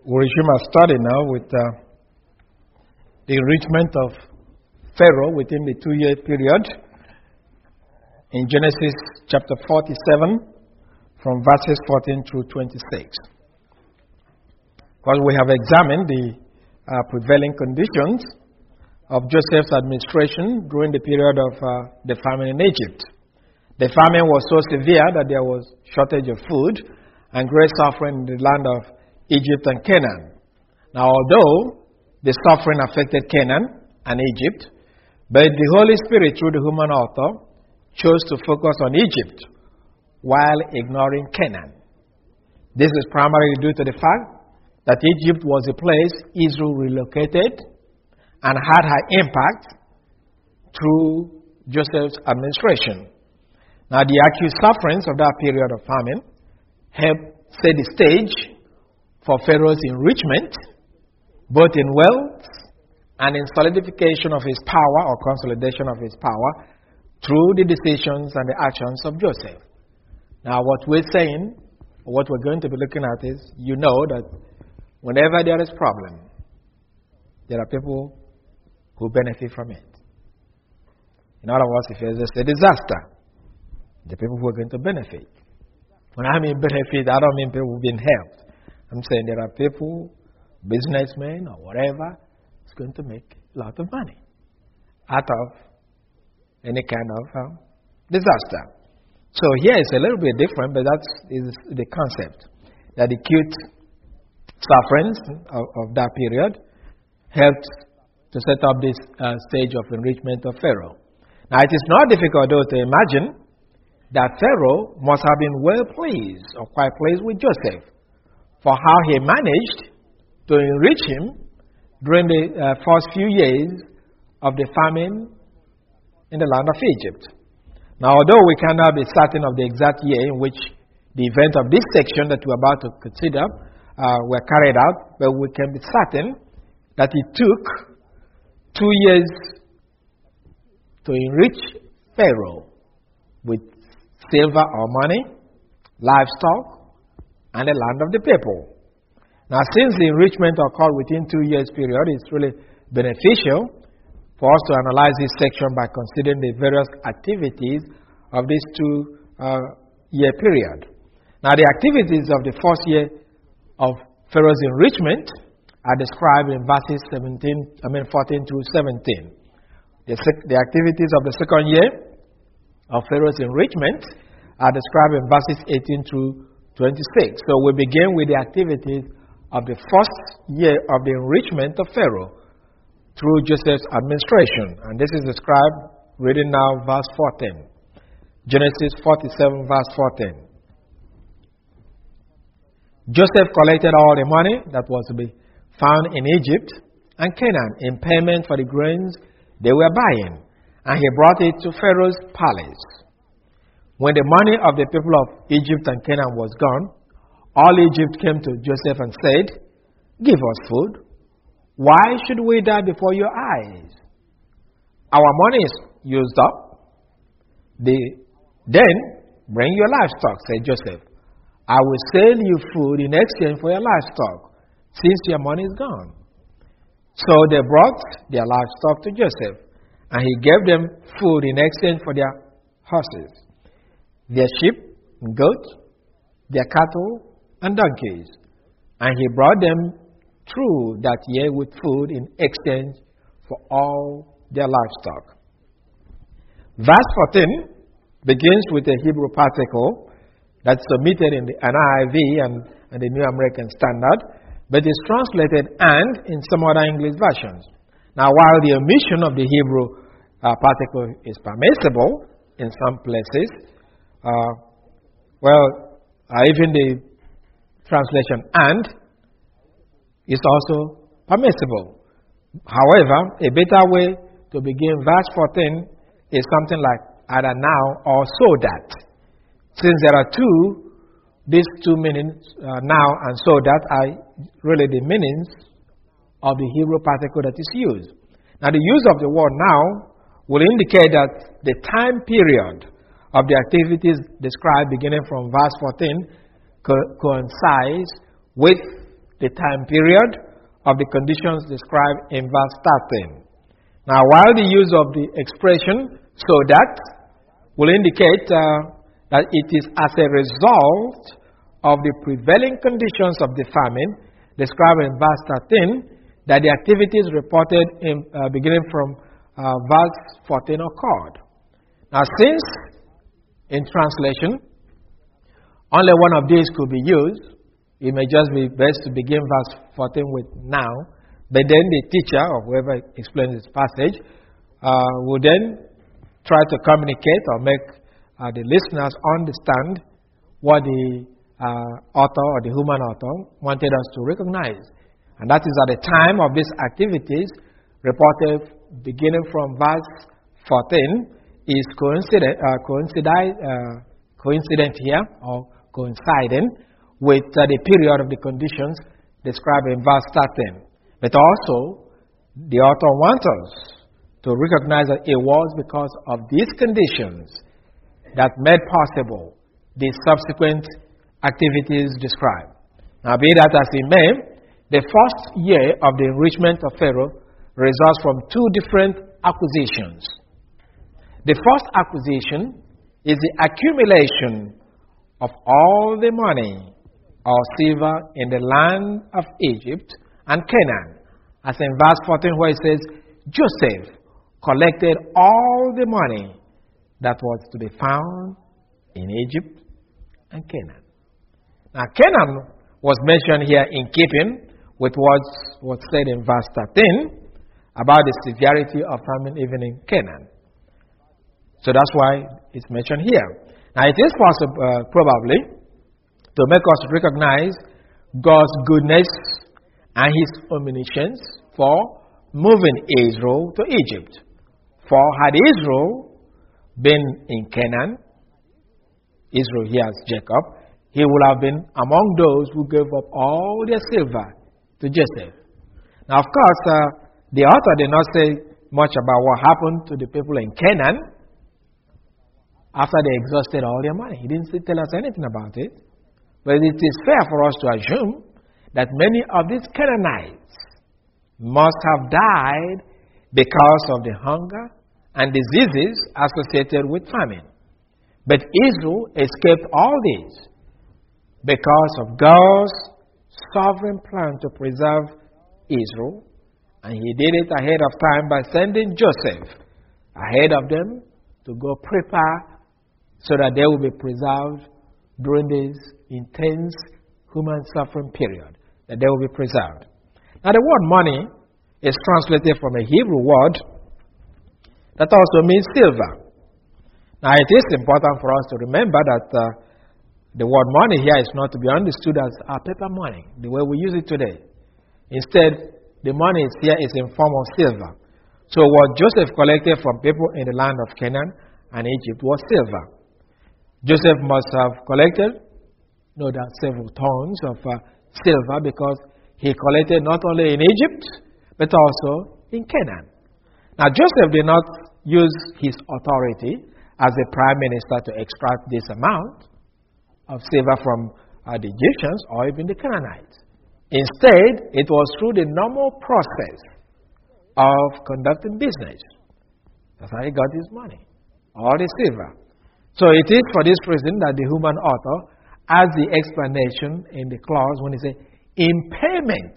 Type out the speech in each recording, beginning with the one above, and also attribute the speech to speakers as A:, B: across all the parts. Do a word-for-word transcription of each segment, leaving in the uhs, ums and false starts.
A: We resume our study now with uh, the enrichment of Pharaoh within the two-year period in Genesis chapter forty-seven from verses fourteen through twenty-six. Because we have examined the uh, prevailing conditions of Joseph's administration during the period of uh, the famine in Egypt. The famine was so severe that there was shortage of food and great suffering in the land of Egypt and Canaan. Now, although the suffering affected Canaan and Egypt, but the Holy Spirit, through the human author, chose to focus on Egypt while ignoring Canaan. This is primarily due to the fact that Egypt was a place Israel relocated and had her impact through Joseph's administration. Now, the acute sufferings of that period of famine helped set the stage for Pharaoh's enrichment, both in wealth and in solidification of his power or consolidation of his power through the decisions and the actions of Joseph. Now, what we're saying, what we're going to be looking at is, you know that whenever there is problem, there are people who benefit from it. In other words, if there's a disaster, the people who are going to benefit. When I mean benefit, I don't mean people who've been helped. I'm saying there are people, businessmen or whatever, is going to make a lot of money out of any kind of um, disaster. So here it's a little bit different, but that is the concept. That the acute sufferings of, of that period helped to set up this uh, stage of enrichment of Pharaoh. Now it is not difficult though to imagine that Pharaoh must have been well pleased or quite pleased with Joseph for how he managed to enrich him during the uh, first few years of the famine in the land of Egypt. Now, although we cannot be certain of the exact year in which the event of this section that we're about to consider uh, were carried out, but we can be certain that it took two years to enrich Pharaoh with silver or money, livestock, and the land of the people. Now, since the enrichment occurred within two years period, it's really beneficial for us to analyze this section by considering the various activities of this two-year uh, period. Now, the activities of the first year of Pharaoh's enrichment are described in verses seventeen, I mean fourteen through seventeen. The, sec- the activities of the second year of Pharaoh's enrichment are described in verses eighteen through twenty-six. So we begin with the activities of the first year of the enrichment of Pharaoh through Joseph's administration. And this is described, reading now verse fourteen. Genesis forty-seven, verse fourteen. Joseph collected all the money that was to be found in Egypt and Canaan in payment for the grains they were buying, and he brought it to Pharaoh's palace. When the money of the people of Egypt and Canaan was gone, all Egypt came to Joseph and said, "Give us food. Why should we die before your eyes? Our money is used up. The, then bring your livestock," said Joseph. "I will sell you food in exchange for your livestock, since your money is gone." So they brought their livestock to Joseph, and he gave them food in exchange for their horses, their sheep and goats, their cattle and donkeys. And he brought them through that year with food in exchange for all their livestock. Verse fourteen begins with a Hebrew particle that's submitted in the N I V and, and the New American Standard, but is translated "and" in some other English versions. Now, while the omission of the Hebrew uh, particle is permissible in some places, uh, well, uh, even the translation "and" is also permissible. However, a better way to begin verse fourteen is something like "either now" or "so that." Since there are two, these two meanings, uh, "now" and "so that," are really the meanings of the Hebrew particle that is used. Now, the use of the word "now" will indicate that the time period of the activities described beginning from verse fourteen co- coincides with the time period of the conditions described in verse thirteen. Now, while the use of the expression "so that" will indicate uh, that it is as a result of the prevailing conditions of the famine described in verse thirteen that the activities reported in, uh, beginning from uh, verse fourteen occurred. Now, since in translation only one of these could be used, it may just be best to begin verse fourteen with "now," but then the teacher or whoever explains this passage uh, will then try to communicate or make uh, the listeners understand what the uh, author or the human author wanted us to recognize. And that is at the time of these activities reported beginning from verse fourteen is coincident, uh, coincident, uh, coincident here or coinciding with uh, the period of the conditions described in verse thirteen. But also, the author wants us to recognize that it was because of these conditions that made possible the subsequent activities described. Now, be that as it may, the first year of the enrichment of Pharaoh results from two different acquisitions. The first acquisition is the accumulation of all the money or silver in the land of Egypt and Canaan, as in verse fourteen where it says, Joseph collected all the money that was to be found in Egypt and Canaan. Now, Canaan was mentioned here in keeping with what was said in verse thirteen about the severity of famine even in Canaan. So that's why it's mentioned here. Now, it is possible, uh, probably, to make us recognize God's goodness and His omniscience for moving Israel to Egypt. For had Israel been in Canaan, Israel here as Jacob, he would have been among those who gave up all their silver to Joseph. Now, of course, uh, the author did not say much about what happened to the people in Canaan after they exhausted all their money. He didn't tell us anything about it. But it is fair for us to assume that many of these Canaanites must have died because of the hunger and diseases associated with famine. But Israel escaped all these because of God's sovereign plan to preserve Israel. And He did it ahead of time by sending Joseph ahead of them to go prepare so that they will be preserved during this intense human suffering period, that they will be preserved. Now, the word money is translated from a Hebrew word that also means silver. Now, it is important for us to remember that uh, the word money here is not to be understood as our paper money, the way we use it today. Instead, the money is here is in form of silver. So what Joseph collected from people in the land of Canaan and Egypt was silver. Joseph must have collected, no doubt, several tons of uh, silver because he collected not only in Egypt, but also in Canaan. Now, Joseph did not use his authority as a prime minister to extract this amount of silver from uh, the Egyptians or even the Canaanites. Instead, it was through the normal process of conducting business. That's how he got his money, all the silver. So it is for this reason that the human author adds the explanation in the clause when he says, in payment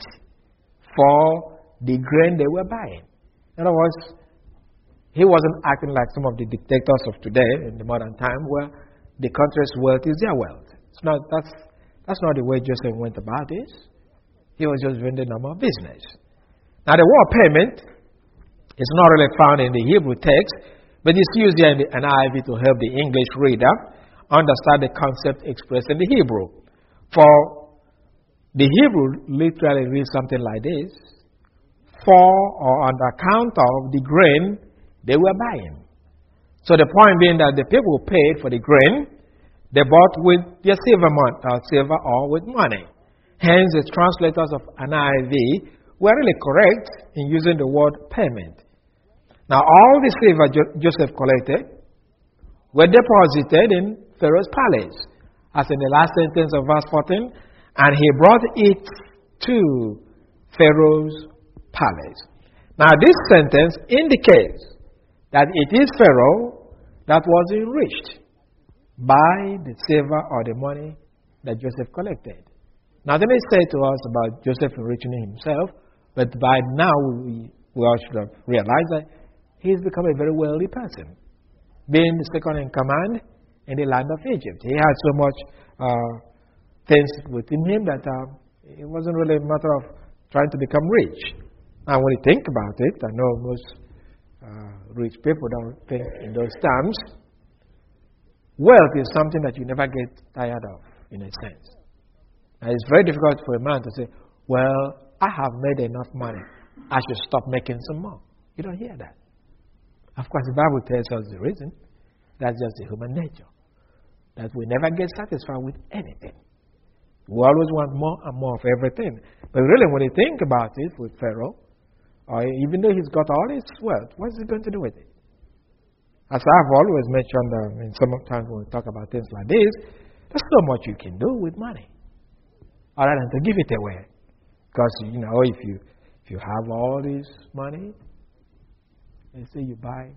A: for the grain they were buying. In other words, he wasn't acting like some of the dictators of today in the modern time where the country's wealth is their wealth. It's not, that's, that's not the way Joseph went about this. He was just doing the normal business. Now, the word payment is not really found in the Hebrew text, but it's used here in the N I V to help the English reader understand the concept expressed in the Hebrew. For the Hebrew literally reads something like this: for or on account of the grain they were buying. So the point being that the people paid for the grain they bought with their silver, mon- uh, silver or with money. Hence, the translators of N I V were really correct in using the word payment. Now, all the silver jo- Joseph collected were deposited in Pharaoh's palace, as in the last sentence of verse fourteen, and he brought it to Pharaoh's palace. Now, this sentence indicates that it is Pharaoh that was enriched by the silver or the money that Joseph collected. Now, they may say to us about Joseph enriching himself, but by now we, we all should have realized that he's become a very wealthy person, being the second in command in the land of Egypt. He had so much uh, things within him that uh, it wasn't really a matter of trying to become rich. And when you think about it, I know most uh, rich people don't think in those terms. Wealth is something that you never get tired of, in a sense. And it's very difficult for a man to say, well, I have made enough money. I should stop making some more. You don't hear that. Of course, the Bible tells us the reason. That's just the human nature. That we never get satisfied with anything. We always want more and more of everything. But really, when you think about it with Pharaoh, or even though he's got all his wealth, what's he going to do with it? As I've always mentioned, um, in some times when we talk about things like this, there's so much you can do with money, other than to give it away. Because, you know, if you if you have all this money, let's say you buy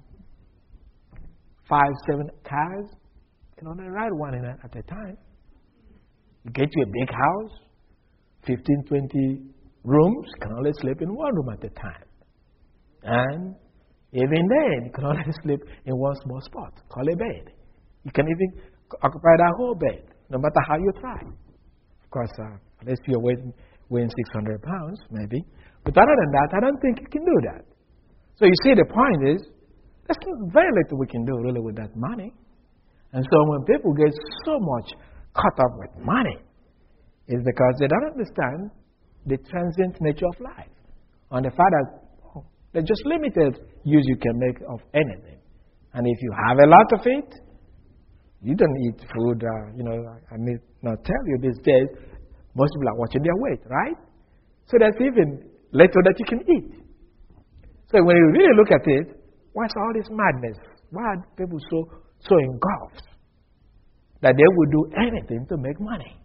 A: five, seven cars, you can only ride one in a, at a time. You get you a big house, fifteen, twenty rooms, you can only sleep in one room at a time. And even then, you can only sleep in one small spot, called a bed. You can even occupy that whole bed, no matter how you try. Of course, uh, unless you're weighing, weighing six hundred pounds, maybe. But other than that, I don't think you can do that. So you see, the point is, there's very little we can do really with that money. And so when people get so much caught up with money, it's because they don't understand the transient nature of life. On the fact that oh, there's just limited use you can make of anything. And if you have a lot of it, you don't eat food, uh, you know, I may not tell you these days, most people are watching their weight, right? So there's even little that you can eat. So when you really look at it, what's all this madness? Why are people so, so engulfed that they would do anything to make money?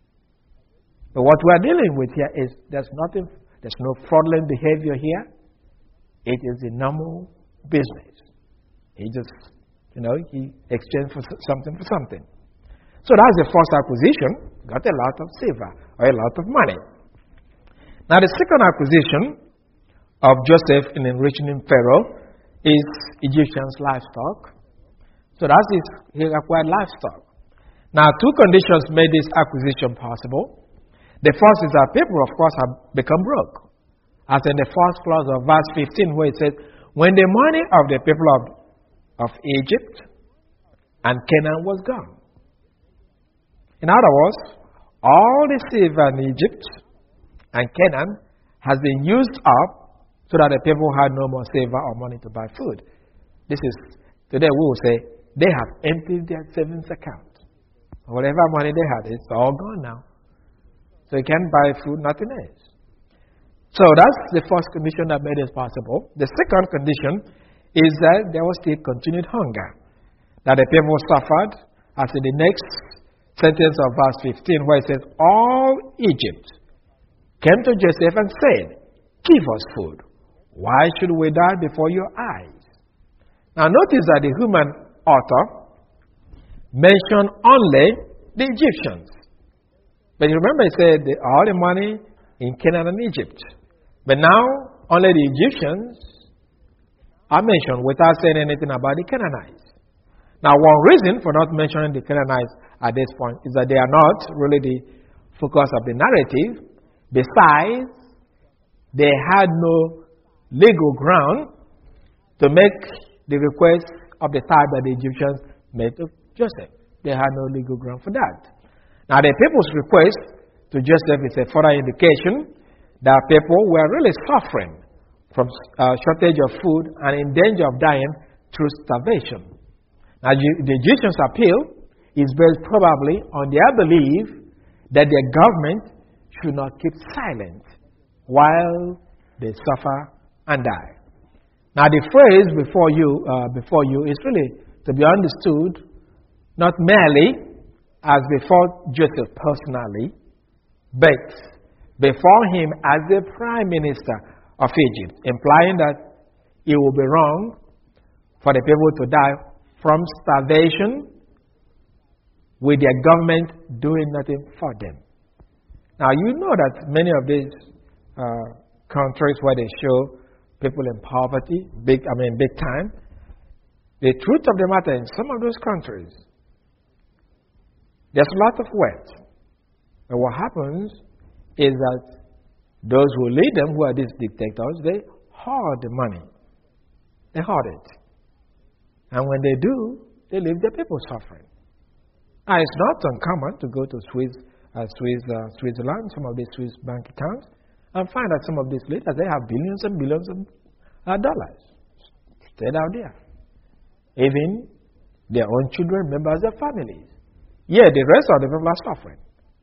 A: But what we are dealing with here is there's nothing, there's no fraudulent behavior here. It is a normal business. He just, you know, he exchanged for something for something. So that's the first acquisition. Got a lot of silver or a lot of money. Now the second acquisition of Joseph in enriching Pharaoh is Egyptian's livestock. So that's his, he acquired livestock. Now two conditions made this acquisition possible. The first is that people, of course, have become broke. As in the first clause of verse fifteen, where it says, when the money of the people of, of Egypt and Canaan was gone. In other words, all the silver in Egypt and Canaan has been used up so that the people had no more silver or money to buy food. This is, today we will say, they have emptied their savings account. Whatever money they had, it's all gone now. So you can't buy food, nothing else. So that's the first condition that made it possible. The second condition is that there was still continued hunger, that the people suffered, as in the next sentence of verse fifteen, where it says, all Egypt came to Joseph and said, give us food. Why should we die before your eyes? Now notice that the human author mentioned only the Egyptians. But you remember he said the, all the money in Canaan and Egypt. But now only the Egyptians are mentioned without saying anything about the Canaanites. Now one reason for not mentioning the Canaanites at this point is that they are not really the focus of the narrative. Besides, they had no legal ground to make the request of the type that the Egyptians made to Joseph. They had no legal ground for that. Now the people's request to Joseph is a further indication that people were really suffering from uh, shortage of food and in danger of dying through starvation. Now the Egyptians' appeal is based probably on their belief that their government should not keep silent while they suffer and die. Now the phrase before you, uh, before you is really to be understood not merely as before Joseph personally, but before him as the prime minister of Egypt, implying that it would be wrong for the people to die from starvation with their government doing nothing for them. Now, you know that many of these uh, countries where they show people in poverty, big, I mean, big time, the truth of the matter, in some of those countries, there's a lot of wealth. And what happens is that those who lead them, who are these dictators, they hoard the money. They hoard it. And when they do, they leave the people suffering. Now, it's not uncommon to go to Swiss, uh, Swiss, uh, Switzerland, some of these Swiss bank accounts, and find that some of these leaders, they have billions and billions of uh, dollars stayed out there. Even their own children, members of families. Yeah, the rest of the people are suffering.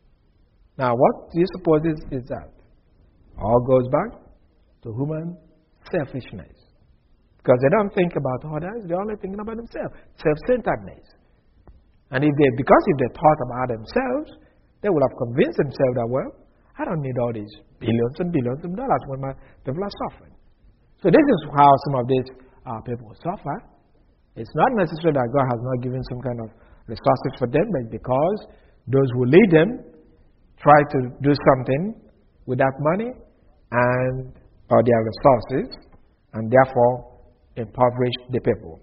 A: Now, what do you suppose is, is that? All goes back to human selfishness. Because they don't think about others, they're only thinking about themselves. Self-centeredness. And if they, because if they thought about themselves, they would have convinced themselves that, well, I don't need all these billions and billions of dollars when my people are suffering. So this is how some of these uh, people suffer. It's not necessary that God has not given some kind of resources for them, but because those who lead them try to do something with that money and or their resources, and therefore impoverish the people.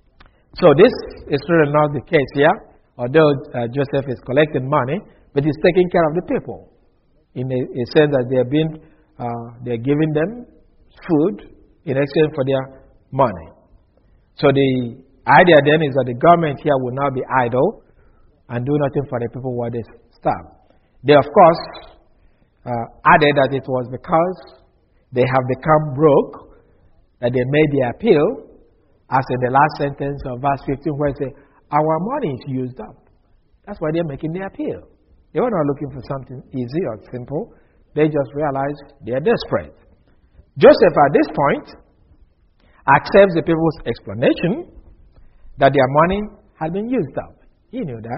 A: So this is really not the case here. Although uh, Joseph is collecting money, but he's taking care of the people. In a, a sense that they're being, uh, they're giving them food in exchange for their money. So the idea then is that the government here will not be idle and do nothing for the people while they starve. They, of course, uh, added that it was because they have become broke that they made the appeal, as in the last sentence of verse fifteen, where it says, our money is used up. That's why they're making the appeal. They were not looking for something easy or simple. They just realized they are desperate. Joseph, at this point, accepts the people's explanation that their money had been used up. He knew that.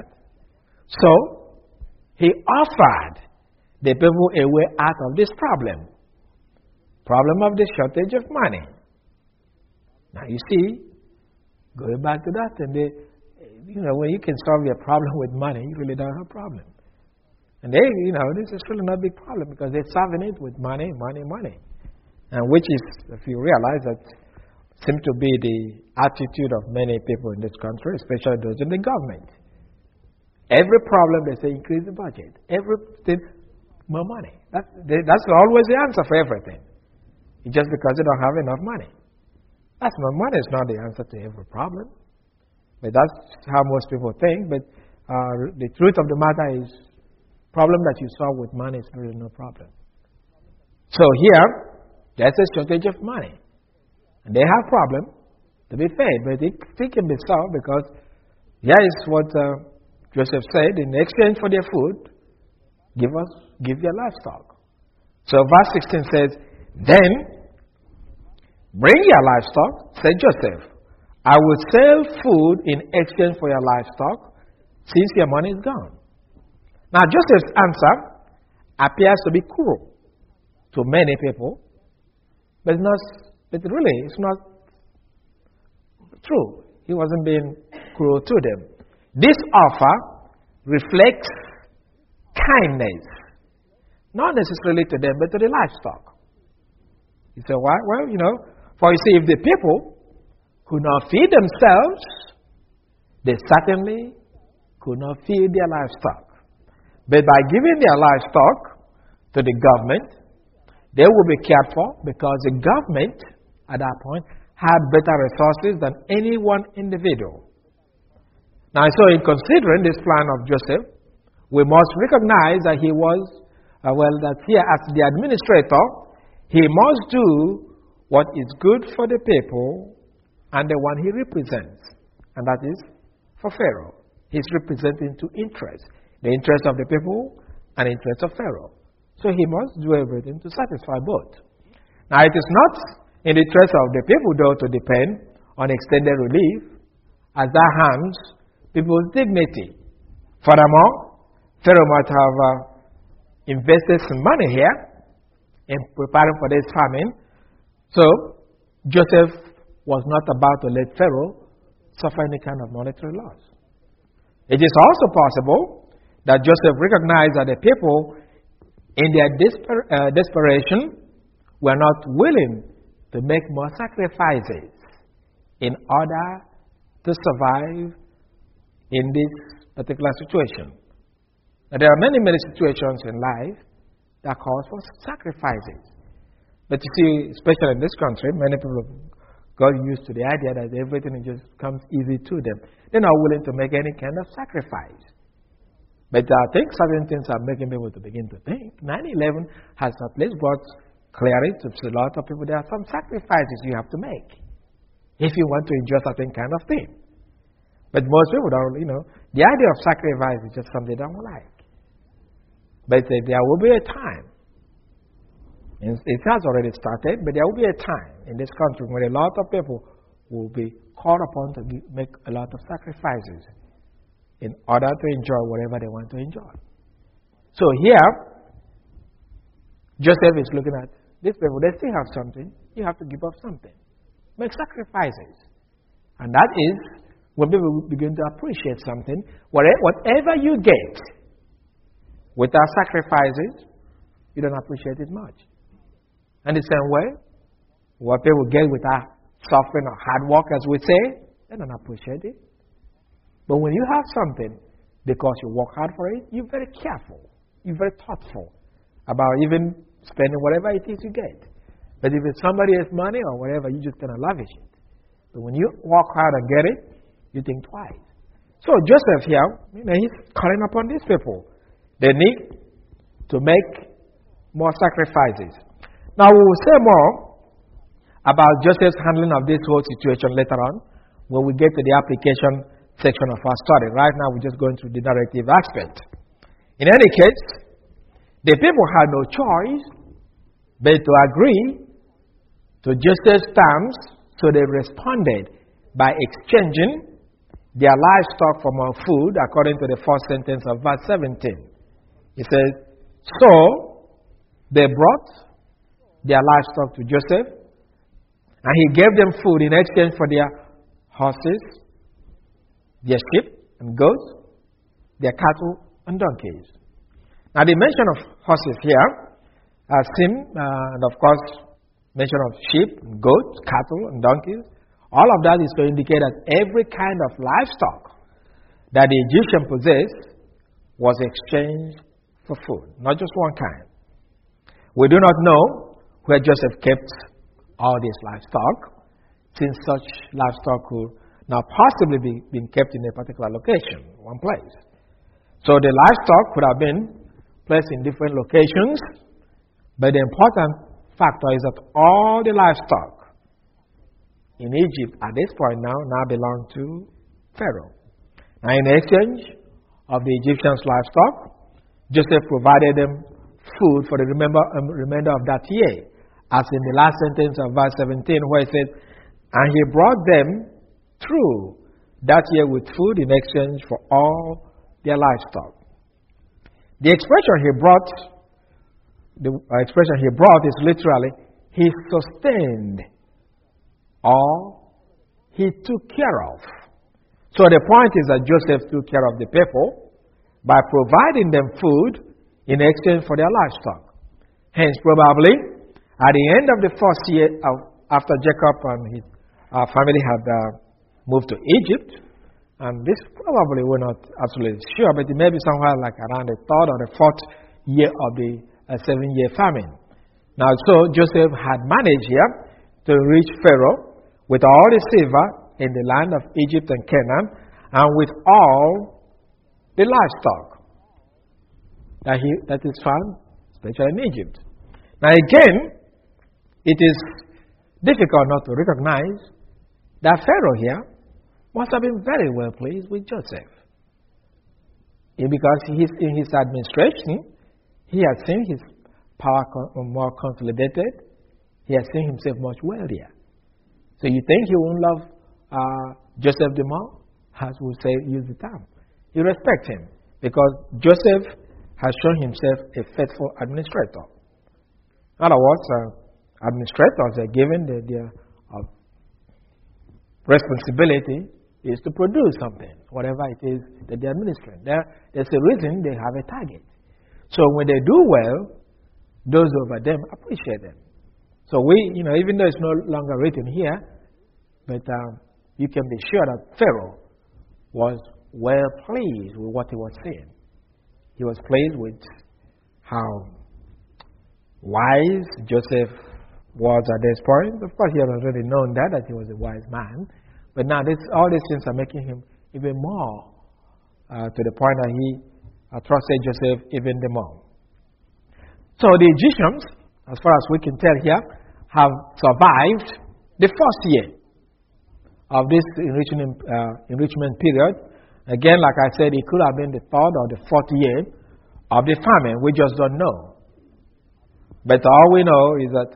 A: So, he offered the people a way out of this problem. Problem of the shortage of money. Now, you see, going back to that, and they, you know, when you can solve your problem with money, you really don't have a problem. And they, you know, this is really not a big problem because they're solving it with money, money, money. And which is, if you realize, that seems to be the attitude of many people in this country, especially those in the government. Every problem, they say, increase the budget. Everything, more money. That, they, that's always the answer for everything. It's just because they don't have enough money. That's not, money is not the answer to every problem. But that's how most people think. But uh, the truth of the matter is, problem that you solve with money is really no problem. So here, there's a shortage of money. And they have problem, to be fair, but it, it can be solved because here is what uh, Joseph said, in exchange for their food, give us, give your livestock. So verse sixteen says, then, bring your livestock, said Joseph. I will sell food in exchange for your livestock, since your money is gone. Now, Joseph's answer appears to be cruel to many people, but it's not, but really, it's not true. He wasn't being cruel to them. This offer reflects kindness, not necessarily to them, but to the livestock. You say, why? Well, you know, for you see, if the people could not feed themselves, they certainly could not feed their livestock. But by giving their livestock to the government, they will be cared for because the government, at that point, had better resources than any one individual. Now, so in considering this plan of Joseph, we must recognize that he was, uh, well, that here as the administrator, he must do what is good for the people and the one he represents. And that is for Pharaoh. He's representing two interests. The interest of the people and the interest of Pharaoh. So he must do everything to satisfy both. Now it is not in the interest of the people, though, to depend on extended relief, as that harms people's dignity. Furthermore, Pharaoh might have uh, invested some money here in preparing for this famine. So Joseph was not about to let Pharaoh suffer any kind of monetary loss. It is also possible that Joseph recognized that the people, in their desper- uh, desperation, were not willing to make more sacrifices in order to survive in this particular situation. Now, there are many, many situations in life that call for sacrifices. But you see, especially in this country, many people have got used to the idea that everything just comes easy to them. They're not willing to make any kind of sacrifice. But I think certain things are making people to begin to think. nine eleven has at least brought clarity to a lot of people. There are some sacrifices you have to make if you want to enjoy certain kind of thing. But most people don't, you know, the idea of sacrifice is just something they don't like. But uh, there will be a time, and it has already started, but there will be a time in this country when a lot of people will be called upon to make a lot of sacrifices in order to enjoy whatever they want to enjoy. So here, Joseph is looking at these people. They still have something. You have to give up something. Make sacrifices. And that is when people begin to appreciate something. Whatever you get without sacrifices, you don't appreciate it much. And the same way, what people get without suffering or hard work, as we say, they don't appreciate it. But when you have something, because you work hard for it, you're very careful. You're very thoughtful about even spending whatever it is you get. But if it's somebody else's money or whatever, you just kind of lavish it. But when you work hard and get it, you think twice. So Joseph here, you know, he's calling upon these people. They need to make more sacrifices. Now we will say more about Joseph's handling of this whole situation later on when we get to the application section of our study. Right now we're just going through the narrative aspect. In any case, the people had no choice but to agree to Joseph's terms, so they responded by exchanging their livestock for more food, according to the first sentence of verse seventeen. It says, so they brought their livestock to Joseph, and he gave them food in exchange for their horses, their sheep and goats, their cattle and donkeys. Now the mention of horses here, uh, sim, uh, and of course mention of sheep, and goats, cattle and donkeys, all of that is to indicate that every kind of livestock that the Egyptian possessed was exchanged for food, not just one kind. We do not know where Joseph kept all this livestock, since such livestock could now possibly be been kept in a particular location, one place. So the livestock could have been placed in different locations, but the important factor is that all the livestock in Egypt at this point now now belong to Pharaoh. Now in exchange of the Egyptians' livestock, Joseph provided them food for the remember, um, remainder of that year, as in the last sentence of verse seventeen, where it says, and he brought them through that year with food in exchange for all their livestock. The expression he brought, the expression he brought is literally, he sustained or he took care of. So the point is that Joseph took care of the people by providing them food in exchange for their livestock. Hence, probably, at the end of the first year of, after Jacob and his uh, family had uh, moved to Egypt, and this probably we're not absolutely sure, but it may be somewhere like around the third or the fourth year of the uh, seven-year famine. Now, so Joseph had managed here to reach Pharaoh with all the silver in the land of Egypt and Canaan, and with all the livestock that, he, that is found, especially in Egypt. Now again, it is difficult not to recognize that Pharaoh here must have been very well pleased with Joseph. Because he's, in his administration, he has seen his power con- more consolidated. He has seen himself much wealthier. So you think he won't love uh, Joseph the more? As we say, use the term. He respects him because Joseph has shown himself a faithful administrator. In other words, uh, administrators are given the, their uh, responsibility is to produce something, whatever it is that they administer. There, there's a reason they have a target. So when they do well, those over them appreciate them. So we, you know, even though it's no longer written here, but um, you can be sure that Pharaoh was well pleased with what he was saying. He was pleased with how wise Joseph was at this point. Of course, he had already known that, that he was a wise man. But now this, all these things are making him even more uh, to the point that he uh, trusted Joseph even the more. So the Egyptians, as far as we can tell here, have survived the first year of this enrichment, uh, enrichment period. Again, like I said, it could have been the third or the fourth year of the famine. We just don't know. But all we know is that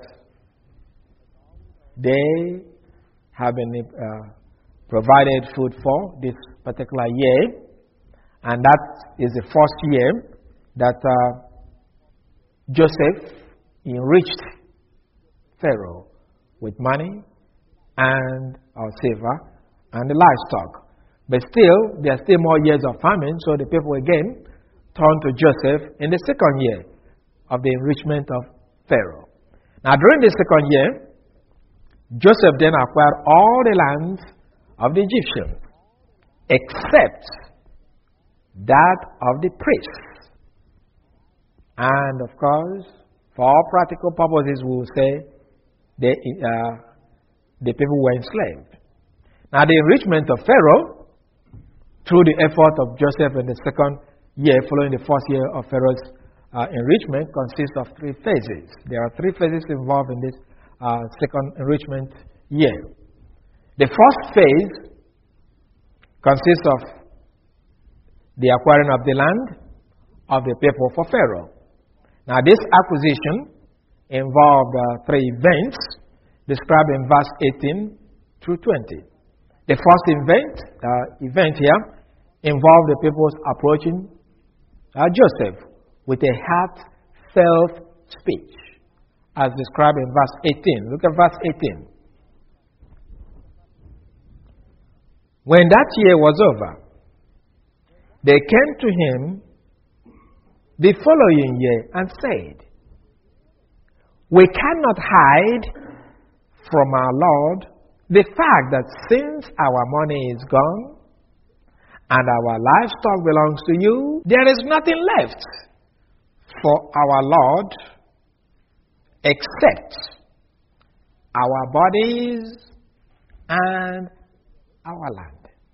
A: they have been uh, provided food for this particular year, and that is the first year that uh, Joseph enriched Pharaoh with money and or silver and the livestock. But still, there are still more years of famine, so the people again turned to Joseph in the second year of the enrichment of Pharaoh. Now, during the second year, Joseph then acquired all the lands of the Egyptians, except that of the priests. And of course, for all practical purposes, we will say they, uh, the people were enslaved. Now, the enrichment of Pharaoh, through the effort of Joseph in the second year, following the first year of Pharaoh's uh, enrichment, consists of three phases. There are three phases involved in this uh, second enrichment year. The first phase consists of the acquiring of the land of the people for Pharaoh. Now, this acquisition involved uh, three events described in verse eighteen through twenty. The first event, uh, event here involved the people's approaching uh, Joseph with a heartfelt speech, as described in verse eighteen. Look at verse eighteen. When that year was over, they came to him the following year and said, "We cannot hide from our Lord the fact that since our money is gone and our livestock belongs to you, there is nothing left for our Lord except our bodies and our land."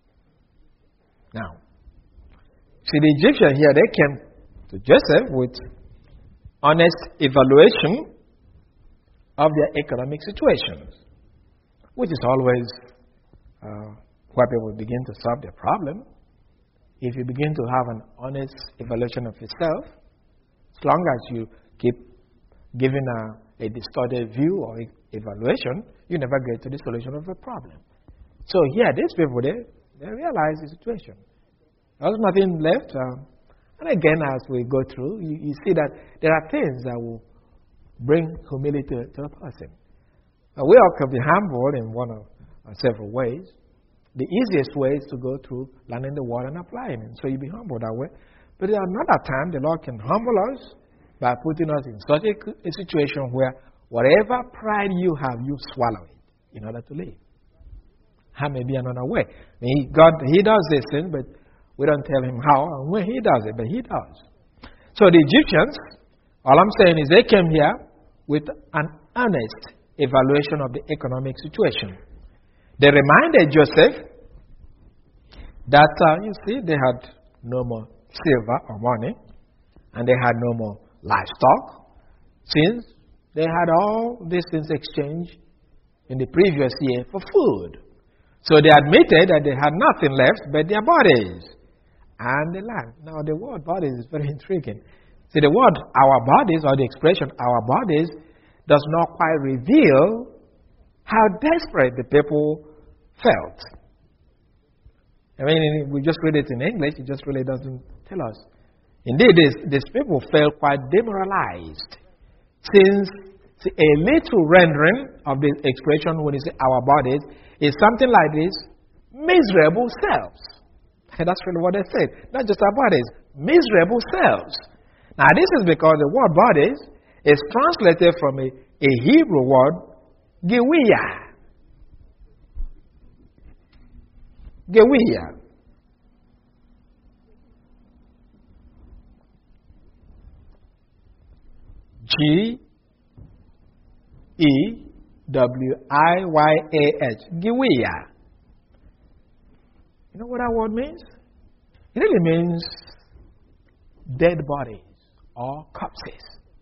A: Now, see, the Egyptians here, they came to Joseph with honest evaluation of their economic situations, which is always uh, where people begin to solve their problem. If you begin to have an honest evaluation of yourself, as long as you keep giving a, a distorted view or evaluation, you never get to the solution of a problem. So here, these people, they, they realize the situation. There's nothing left. Uh, and again, as we go through, you, you see that there are things that will bring humility to, to a person. Uh, we all can be humbled in one of uh, several ways. The easiest way is to go through learning the word and applying it. So you be humble that way. But at another time, the Lord can humble us by putting us in such a, a situation where whatever pride you have, you swallow it in order to live. That may be another way. I mean, he, God, He does this thing, but we don't tell Him how and when He does it, but He does. So the Egyptians, all I'm saying is they came here with an honest evaluation of the economic situation. They reminded Joseph that, uh, you see, they had no more silver or money, and they had no more livestock, since they had all these things exchanged in the previous year for food. So they admitted that they had nothing left but their bodies and the land. Now, the word bodies is very intriguing. See, the word our bodies, or the expression our bodies, does not quite reveal how desperate the people felt. I mean, we just read it in English, it just really doesn't tell us. Indeed, these, these people felt quite demoralized, since see, a little rendering of the expression when you say our bodies is something like this: miserable selves. And that's really what they said. Not just our bodies, miserable selves. Now, this is because the word bodies is translated from a, a Hebrew word, gewiyah. Gewiyah. G E W I Y A H. Gewiyah. You know what that word means? It really means dead bodies or corpses.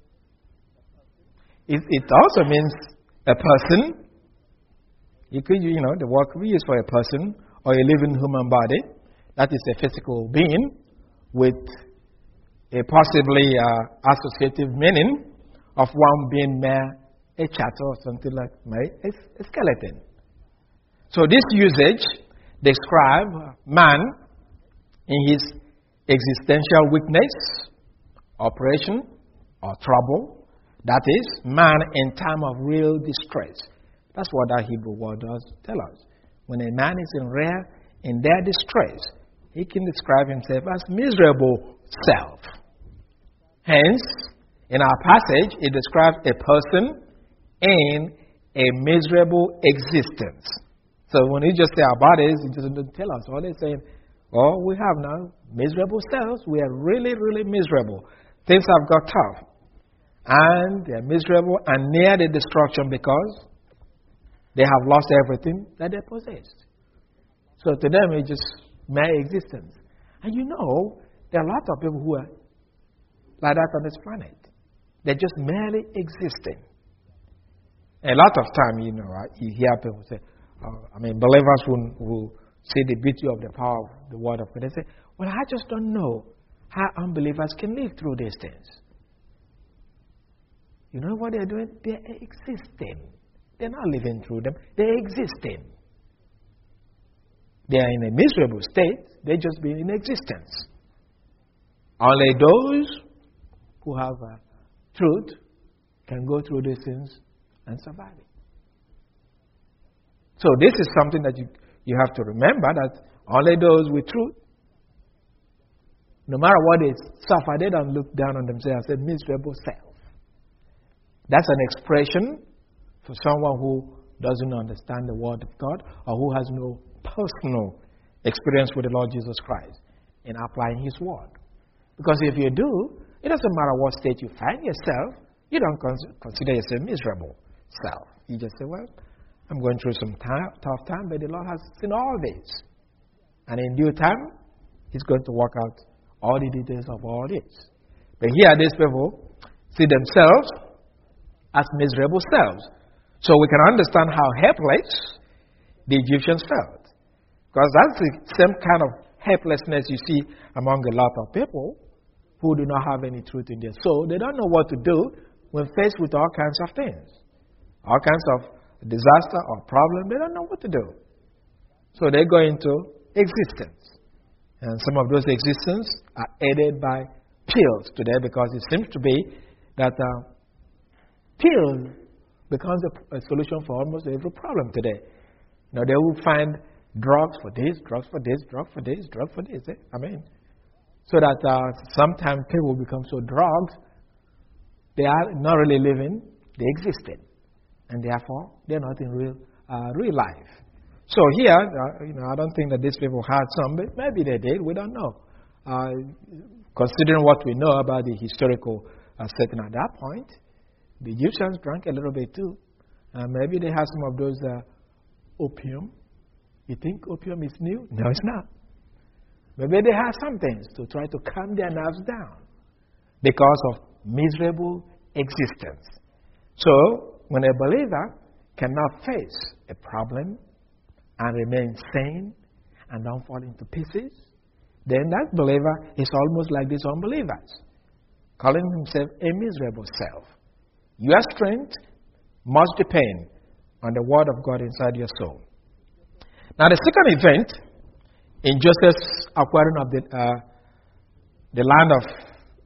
A: It, it also means a person. You could, you know, the word could be used for a person or a living human body. That is a physical being with a possibly uh, associative meaning of one being mere a chattel or something like a, a skeleton. So this usage describes man in his existential weakness, oppression, or trouble. That is, man in time of real distress. That's what that Hebrew word does tell us. When a man is in rare, in their distress, he can describe himself as miserable self. Hence, in our passage, it describes a person in a miserable existence. So when he just say our bodies, it doesn't tell us. All they're saying, oh, we have now miserable selves. We are really, really miserable. Things have got tough. And they're miserable and near the destruction because they have lost everything that they possessed. So to them, it's just mere existence. And you know, there are a lot of people who are like that on this planet. They're just merely existing. A lot of time, you know, you hear people say, uh, I mean, believers who, who see the beauty of the power of the Word of God. They say, well, I just don't know how unbelievers can live through these things. You know what they're doing? They're existing. They're not living through them. They're existing. They are in a miserable state. They just be in existence. Only those who have uh, truth can go through these things and survive it. So this is something that you, you have to remember, that only those with truth, no matter what they suffer, they don't look down on themselves as a miserable self. That's an expression for someone who doesn't understand the Word of God or who has no personal experience with the Lord Jesus Christ in applying His Word. Because if you do, it doesn't matter what state you find yourself, you don't consider yourself miserable self. You just say, well, I'm going through some time, tough time, but the Lord has seen all this. And in due time, He's going to work out all the details of all this. But here, these people see themselves as miserable selves. So we can understand how helpless the Egyptians felt. Because that's the same kind of helplessness you see among a lot of people who do not have any truth in their soul. They don't know what to do when faced with all kinds of things. All kinds of disaster or problem, they don't know what to do. So they go into existence. And some of those existences are aided by pills today, because it seems to be that uh, pill becomes a, a solution for almost every problem today. You know, they will find drugs for this, drugs for this, drugs for this, drugs for this. Eh? I mean, so that uh, sometimes people become so drugged, they are not really living, they existed. And therefore, they're not in real, uh, real life. So here, uh, you know, I don't think that these people had some, but maybe they did. We don't know. Uh, considering what we know about the historical uh, setting at that point, the Egyptians drank a little bit too. Uh, maybe they had some of those uh, opium. You think opium is new? No, it's not. Maybe they had some things to try to calm their nerves down because of miserable existence. So, when a believer cannot face a problem and remain sane and don't fall into pieces, then that believer is almost like these unbelievers, calling himself a miserable self. Your strength must depend on the Word of God inside your soul. Now, the second event in Joseph's acquiring of the, uh, the land of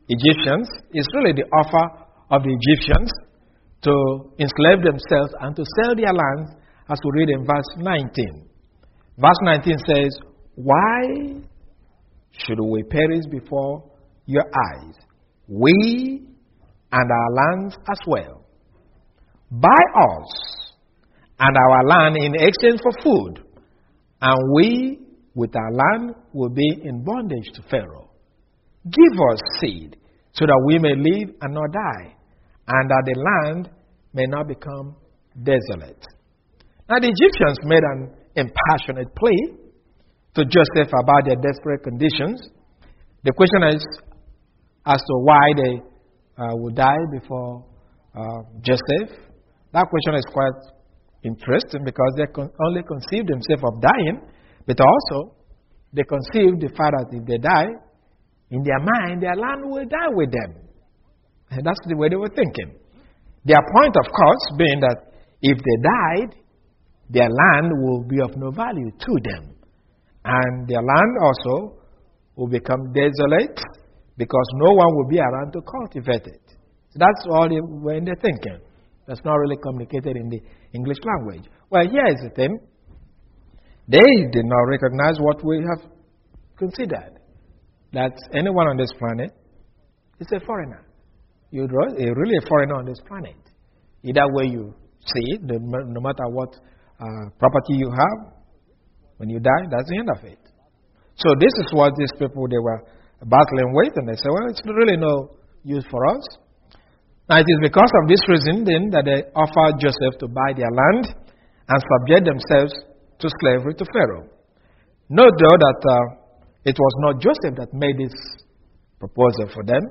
A: Egyptians is really the offer of the Egyptians to enslave themselves and to sell their lands, as we read in verse nineteen. Verse nineteen says, "Why should we perish before your eyes, we and our lands as well? Buy us and our land in exchange for food, and we with our land will be in bondage to Pharaoh. Give us seed, so that we may live and not die, and that the land may not become desolate." Now the Egyptians made an impassionate plea to Joseph about their desperate conditions. The question is as to why they uh, would die before uh, Joseph. That question is quite interesting, because they con- only conceived themselves of dying, but also they conceived the fact that if they die, in their mind, their land will die with them. And that's the way they were thinking. Their point, of course, being that if they died, their land will be of no value to them. And their land also will become desolate, because no one will be around to cultivate it. So that's all they were in their thinking. That's not really communicated in the English language. Well, here is the thing. They did not recognize what we have considered, that anyone on this planet is a foreigner. You're really a foreigner on this planet. Either way you see it, no matter what uh, property you have, when you die, that's the end of it. So this is what these people, they were battling with, and they said, well, it's really no use for us. Now it is because of this reason then that they offered Joseph to buy their land and subject themselves to slavery to Pharaoh. Note though that uh, it was not Joseph that made this proposal for them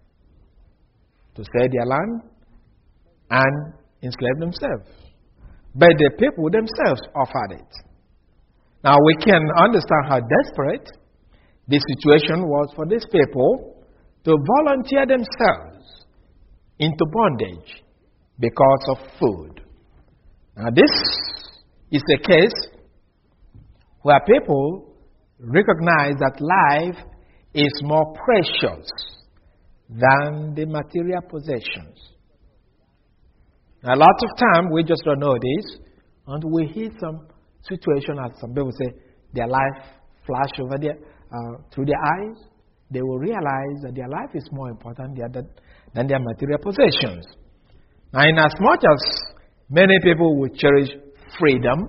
A: to sell their land and enslave themselves, but the people themselves offered it. Now we can understand how desperate this situation was for these people to volunteer themselves into bondage because of food. Now this is a case where people recognize that life is more precious than the material possessions. Now, a lot of time we just don't know this, and we hear some situation as some people say their life flash over their, uh, through their eyes. They will realize that their life is more important than, than their material possessions. Now, in as much as many people will cherish freedom,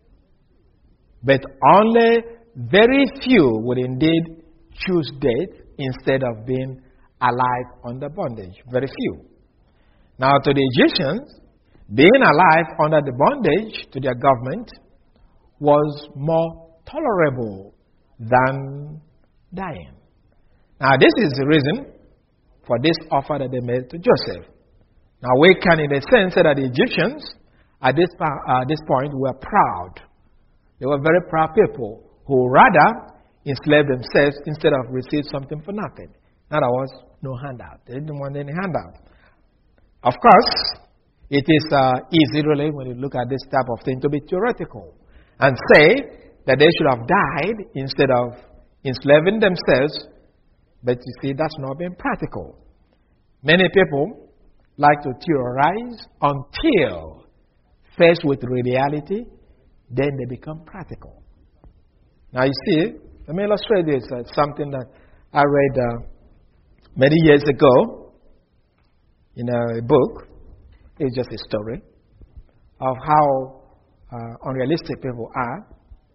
A: but only very few would indeed choose death instead of being alive under bondage. Very few. Now, to the Egyptians, being alive under the bondage to their government was more tolerable than dying. Now, this is the reason for this offer that they made to Joseph. Now, we can, in a sense, say that the Egyptians, at this, uh, this point, were proud. They were very proud people who rather enslaved themselves instead of receive something for nothing. In other words, no handout. They didn't want any handout. Of course, it is uh, easy, really, when you look at this type of thing, to be theoretical and say that they should have died instead of enslaving themselves. But you see, that's not being practical. Many people like to theorize until faced with reality, then they become practical. Now you see, let me illustrate this. It's something that I read uh, many years ago in a book. It's just a story of how uh, unrealistic people are.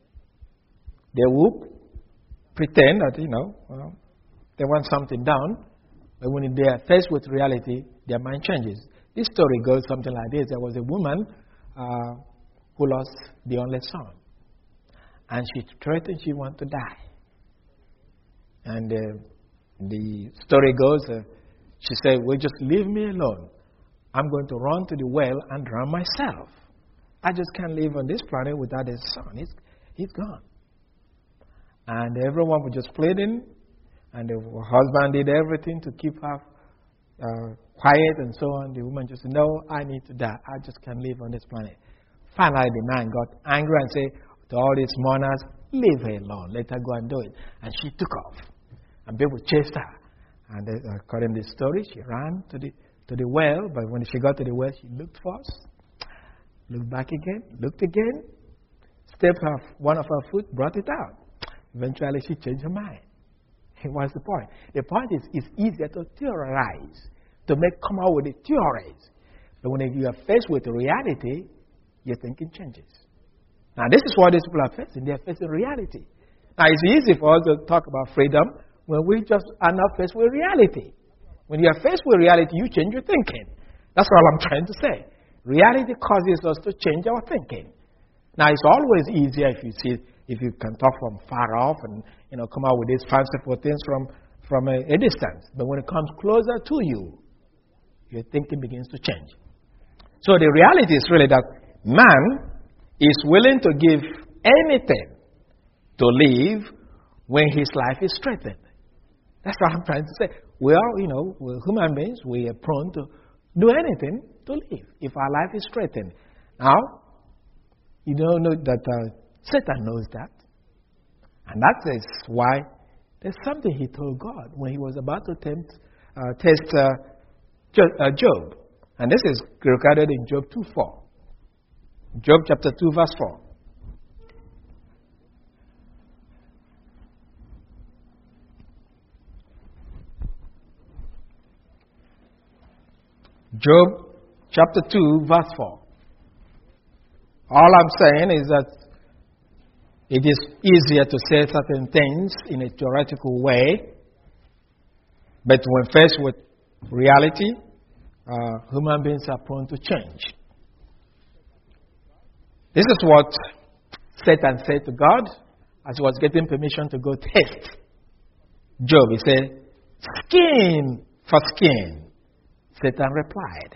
A: They will pretend that, you know, well, they want something done, but when they are faced with reality, their mind changes. This story goes something like this. There was a woman uh, who lost the only son, and she threatened she wanted to die. And uh, the story goes, uh, she said, well, just leave me alone. I'm going to run to the well and drown myself. I just can't live on this planet without a son. He's, he's gone. And everyone was just pleading, and the husband did everything to keep her uh, quiet and so on. The woman just said, no, I need to die. I just can't live on this planet. Finally, the man got angry and said to all these mourners, leave her alone. Let her go and do it. And she took off. And people chased her. And they, according to the story, she ran to the to the well, but when she got to the well, she looked first, looked back again, looked again, stepped her, one of her foot, brought it out. Eventually, she changed her mind. What's the point? The point is, it's easier to theorize, to make come out with the theories. But when you are faced with reality, your thinking changes. Now, this is what these people are facing. They are facing reality. Now, it's easy for us to talk about freedom when we just are not faced with reality. When you are faced with reality, you change your thinking. That's all I'm trying to say. Reality causes us to change our thinking. Now, it's always easier if you see, if you can talk from far off and, you know, come out with these fanciful things from, from a, a distance. But when it comes closer to you, your thinking begins to change. So the reality is really that man is willing to give anything to live when his life is threatened. That's what I'm trying to say. We are, you know, we're human beings. We are prone to do anything to live if our life is threatened. Now, you don't know that uh, Satan knows that. And that is why there's something he told God when he was about to tempt, uh, test uh, Job. And this is recorded in Job two four. Job chapter two, verse four. Job chapter two, verse four. All I'm saying is that it is easier to say certain things in a theoretical way, but when faced with reality, uh, human beings are prone to change. This is what Satan said to God as he was getting permission to go test Job. He said, "Skin for skin." Satan replied,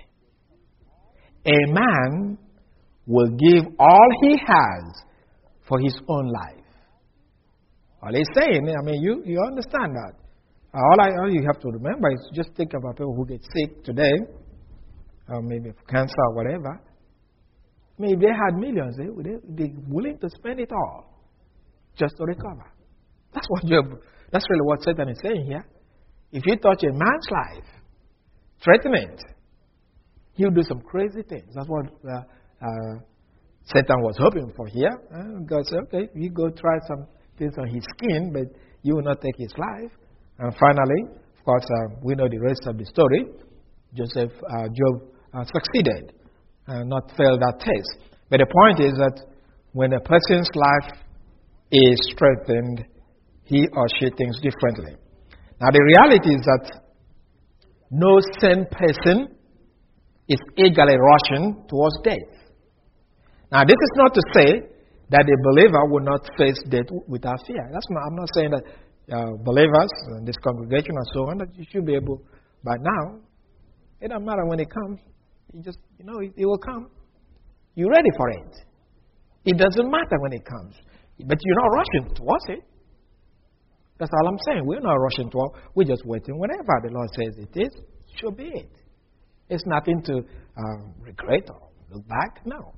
A: "A man will give all he has for his own life." All he's saying, I mean, you, you understand that. All, I, all you have to remember is just think about people who get sick today, or maybe cancer or whatever. I mean, if they had millions, they, they, they're willing to spend it all just to recover. That's what Job, that's really what Satan is saying here. If you touch a man's life, threaten it, he'll do some crazy things. That's what uh, uh, Satan was hoping for here. Uh, God said, okay, you go try some things on his skin, but you will not take his life. And finally, of course, uh, we know the rest of the story. Joseph, uh, Job uh, succeeded and not failed that test. But the point is that when a person's life is threatened, he or she thinks differently. Now, the reality is that no sane person is eagerly rushing towards death. Now, this is not to say that a believer will not face death without fear. That's not, I'm not saying that uh, believers in this congregation and so on, that you should be able, by now, it doesn't matter when it comes. You just, you know, it, it will come. You're ready for it. It doesn't matter when it comes. But you're not rushing towards it. That's all I'm saying. We're not rushing towards it. We're just waiting. Whenever the Lord says it is, it should be it. It's nothing to um, regret or look back. No.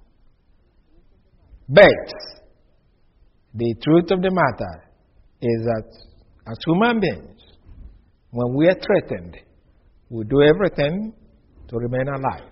A: But the truth of the matter is that as human beings, when we are threatened, we do everything to remain alive.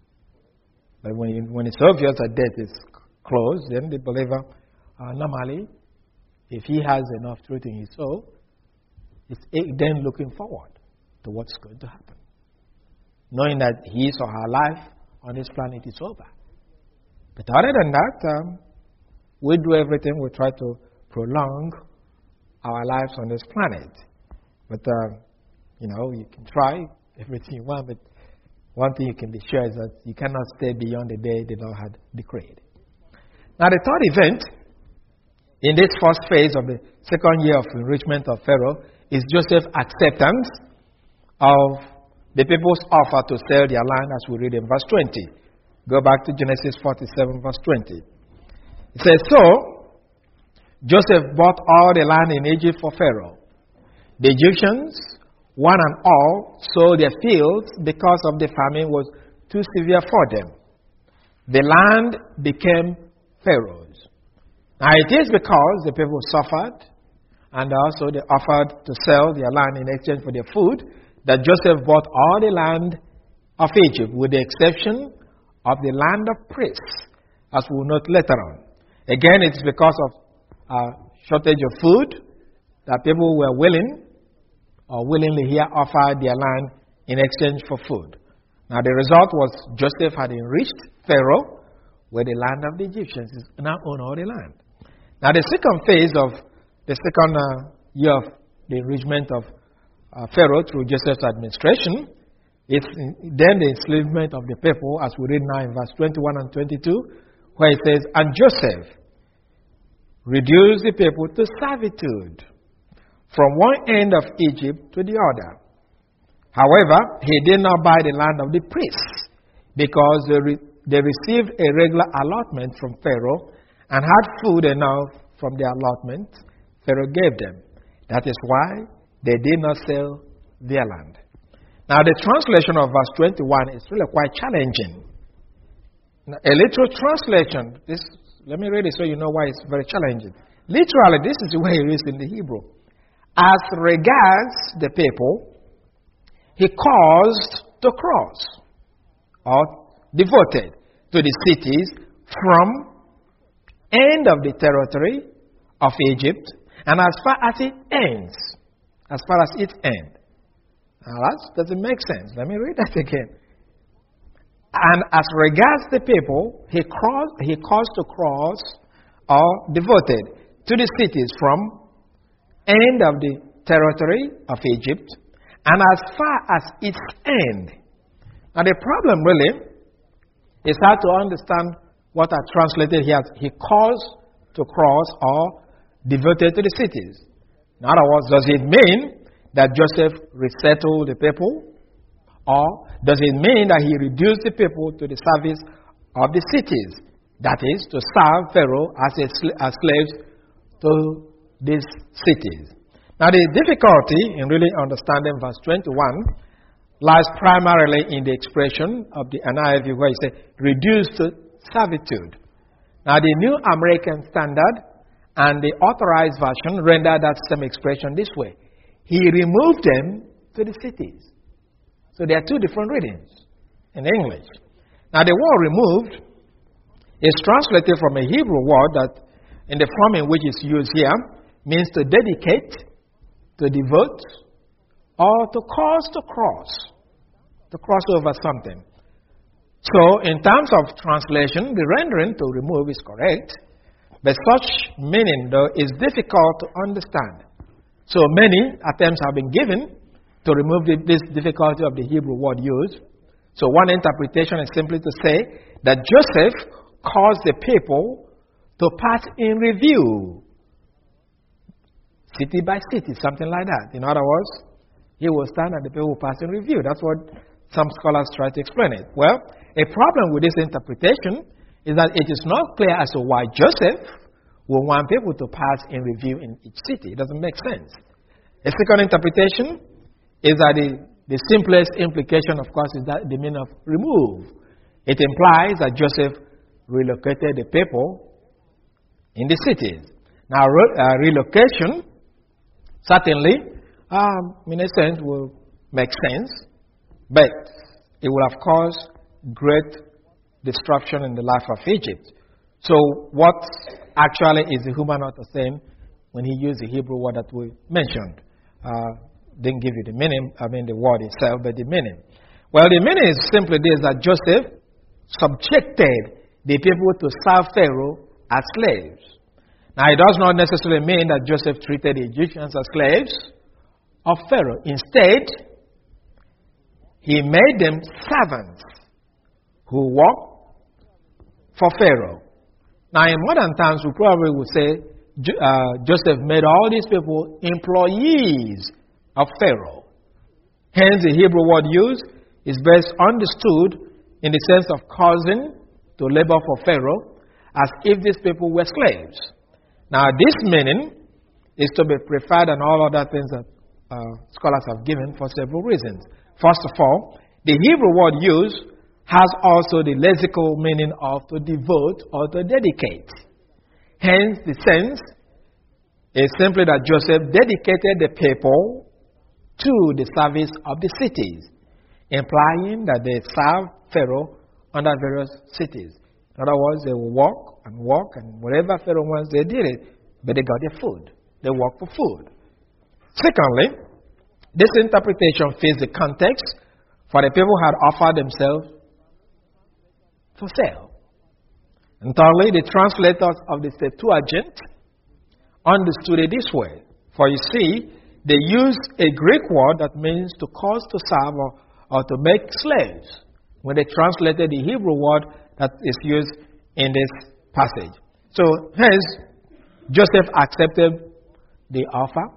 A: But when, you, when it's obvious that death is close, then the believer uh, normally, if he has enough truth in his soul, is then looking forward to what's going to happen, knowing that his or her life on this planet is over. But other than that, um, we do everything. We try to prolong our lives on this planet. But, uh, you know, you can try everything you want, but one thing you can be sure is that you cannot stay beyond the day the Lord had decreed. Now, the third event in this first phase of the second year of enrichment of Pharaoh is Joseph's acceptance of the people's offer to sell their land, as we read in verse twenty. Go back to Genesis forty-seven, verse twenty. It says, "So Joseph bought all the land in Egypt for Pharaoh. The Egyptians, one and all, sold their fields because of the famine was too severe for them. The land became Pharaoh's. Now it is because the people suffered and also they offered to sell their land in exchange for their food, that Joseph bought all the land of Egypt with the exception of the land of priests, as we'll note later on. Again, it's because of a shortage of food that people were willing or willingly here offered their land in exchange for food. Now the result was Joseph had enriched Pharaoh with the land of the Egyptians. He now own all the land. Now the second phase of the second uh, year of the enrichment of uh, Pharaoh through Joseph's administration, it's then the enslavement of the people, as we read now in verse twenty-one and twenty-two, where it says, "And Joseph reduced the people to servitude from one end of Egypt to the other. However, he did not buy the land of the priests, because they, re- they received a regular allotment from Pharaoh and had food enough from the allotment Pharaoh gave them. That is why they did not sell their land." Now, the translation of verse twenty-one is really quite challenging. Now, a literal translation, this, let me read it so you know why it's very challenging. Literally, this is the way it is in the Hebrew. As regards the people, he caused to cross, or devoted to the cities from end of the territory of Egypt, and as far as it ends, as far as it ends. Now that doesn't make sense. Let me read that again. And as regards the people, he, crossed, he caused to cross, or devoted to the cities from end of the territory of Egypt, and as far as its end. Now the problem really is how to understand what I translated here. He caused to cross or devoted to the cities. In other words, does it mean that Joseph resettled the people? Or does it mean that he reduced the people to the service of the cities? That is, to serve Pharaoh as, a, as slaves to these cities. Now the difficulty in really understanding verse twenty-one lies primarily in the expression of the N I V where it says, reduced to servitude. Now the New American Standard and the Authorized Version render that same expression this way. He removed them to the cities. So there are two different readings in English. Now the word removed is translated from a Hebrew word that in the form in which it's used here means to dedicate, to devote, or to cause to cross, to cross over something. So in terms of translation, the rendering to remove is correct, but such meaning though is difficult to understand. So many attempts have been given to remove the, this difficulty of the Hebrew word used. So one interpretation is simply to say that Joseph caused the people to pass in review, city by city, something like that. In other words, he will stand and the people will pass in review. That's what some scholars try to explain it. Well, a problem with this interpretation is that it is not clear as to why Joseph will want people to pass in review in each city. It doesn't make sense. A second interpretation is that the, the simplest implication, of course, is that the meaning of remove. It implies that Joseph relocated the people in the cities. Now, re- uh, relocation certainly, um, in a sense, will make sense, but it will have caused great destruction in the life of Egypt. So, what actually is the human author saying when he used the Hebrew word that we mentioned? Uh, didn't give you the meaning, I mean the word itself, but the meaning. Well, the meaning is simply this, that Joseph subjected the people to serve Pharaoh as slaves. Now, it does not necessarily mean that Joseph treated the Egyptians as slaves of Pharaoh. Instead, he made them servants who work for Pharaoh. Now, in modern times, we probably would say uh, Joseph made all these people employees of Pharaoh. Hence, the Hebrew word used is best understood in the sense of causing to labor for Pharaoh as if these people were slaves. Now, this meaning is to be preferred than all other things that uh, scholars have given for several reasons. First of all, the Hebrew word used has also the lexical meaning of to devote or to dedicate. Hence, the sense is simply that Joseph dedicated the people to the service of the cities, implying that they served Pharaoh under various cities. In other words, they will walk and walk, and whatever Pharaoh wants, they did it, but they got their food. They worked for food. Secondly, this interpretation fits the context, for the people had offered themselves for sale. And thirdly, the translators of the Septuagint understood it this way. For you see, they use a Greek word that means to cause to serve or, or to make slaves, when they translated the Hebrew word that is used in this passage. So, hence, Joseph accepted the offer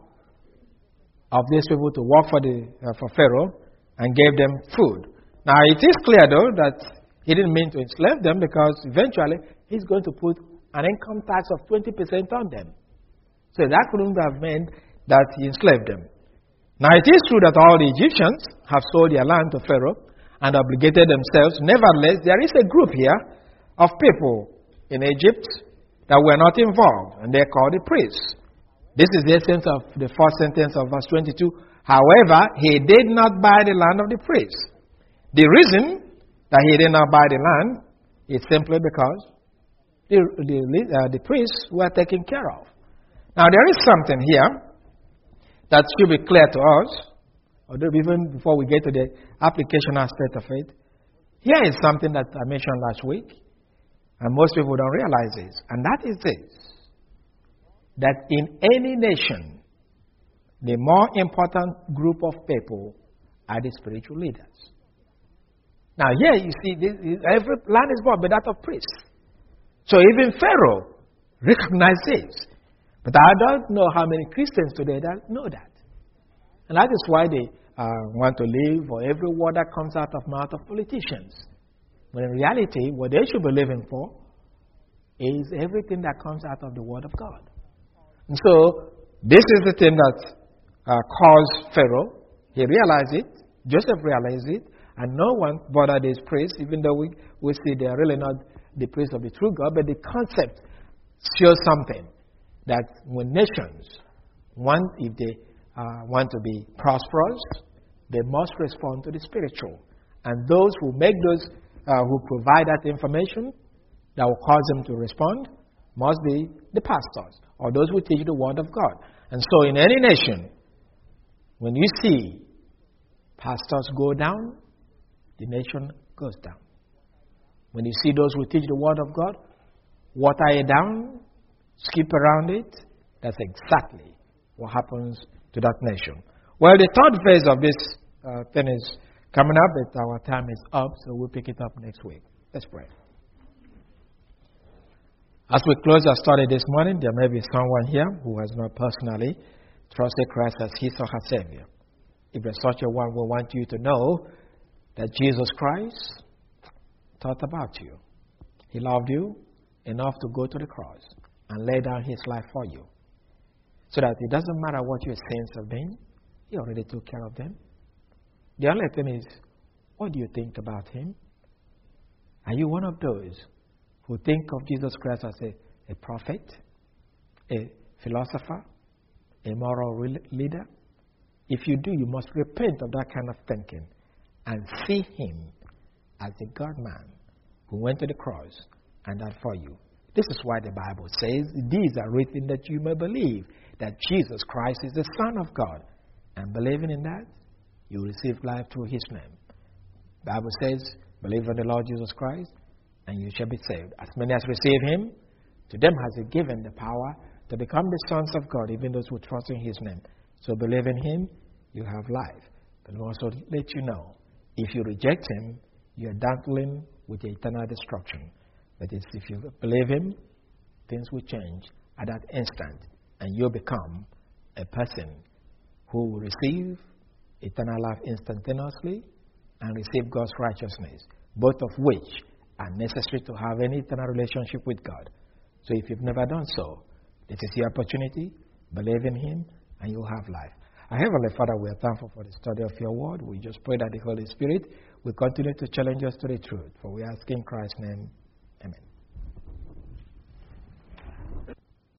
A: of these people to work for, the, uh, for Pharaoh and gave them food. Now, it is clear, though, that he didn't mean to enslave them, because eventually he's going to put an income tax of twenty percent on them. So that couldn't have meant that he enslaved them. Now, it is true that all the Egyptians have sold their land to Pharaoh and obligated themselves. Nevertheless, there is a group here of people in Egypt that were not involved, and they're called the priests. This is the essence of the first sentence of verse twenty-two. However, he did not buy the land of the priests. The reason that he did not buy the land is simply because the, the, uh, the priests were taken care of. Now, there is something here that should be clear to us, although even before we get to the application aspect of it. Here is something that I mentioned last week, and most people don't realize this, and that is this: that in any nation, the more important group of people are the spiritual leaders. Now, here you see, this, every land is bought by that of priests. So even Pharaoh recognized this. But I don't know how many Christians today that know that. And that is why they uh, want to live for every word that comes out of the mouth of politicians. But in reality, what they should be living for is everything that comes out of the Word of God. And so, this is the thing that uh, caused Pharaoh. He realized it. Joseph realized it. And no one bothered his priests, even though we, we see they are really not the priests of the true God. But the concept shows something, that when nations want, if they uh, want to be prosperous, they must respond to the spiritual. And those who make those, uh, who provide that information that will cause them to respond, must be the pastors, or those who teach the Word of God. And so in any nation, when you see pastors go down, the nation goes down. When you see those who teach the Word of God water it down, skip around it, that's exactly what happens to that nation. Well, the third phase of this uh, thing is coming up, but our time is up, so we'll pick it up next week. Let's pray. As we close our study this morning, there may be someone here who has not personally trusted Christ as his or her Savior. If there's such a one, we want you to know that Jesus Christ thought about you. He loved you enough to go to the cross and lay down his life for you. So that it doesn't matter what your sins have been, he already took care of them. The only thing is, what do you think about him? Are you one of those who think of Jesus Christ as a, a prophet, a philosopher, a moral re- leader? If you do, you must repent of that kind of thinking and see him as a God-man who went to the cross and died for you. This is why the Bible says, these are written that you may believe that Jesus Christ is the Son of God. And believing in that, you receive life through his name. The Bible says, believe in the Lord Jesus Christ, and you shall be saved. As many as receive him, to them has he given the power to become the sons of God, even those who trust in his name. So believe in him, you have life. But we also let you know, if you reject him, you are dancing with eternal destruction. But it's if you believe him, things will change at that instant, and you'll become a person who will receive eternal life instantaneously and receive God's righteousness, both of which are necessary to have any eternal relationship with God. So if you've never done so, this is your opportunity. Believe in him, and you'll have life. Our Heavenly Father, we are thankful for the study of your word. We just pray that the Holy Spirit will continue to challenge us to the truth. For we ask in Christ's name, amen.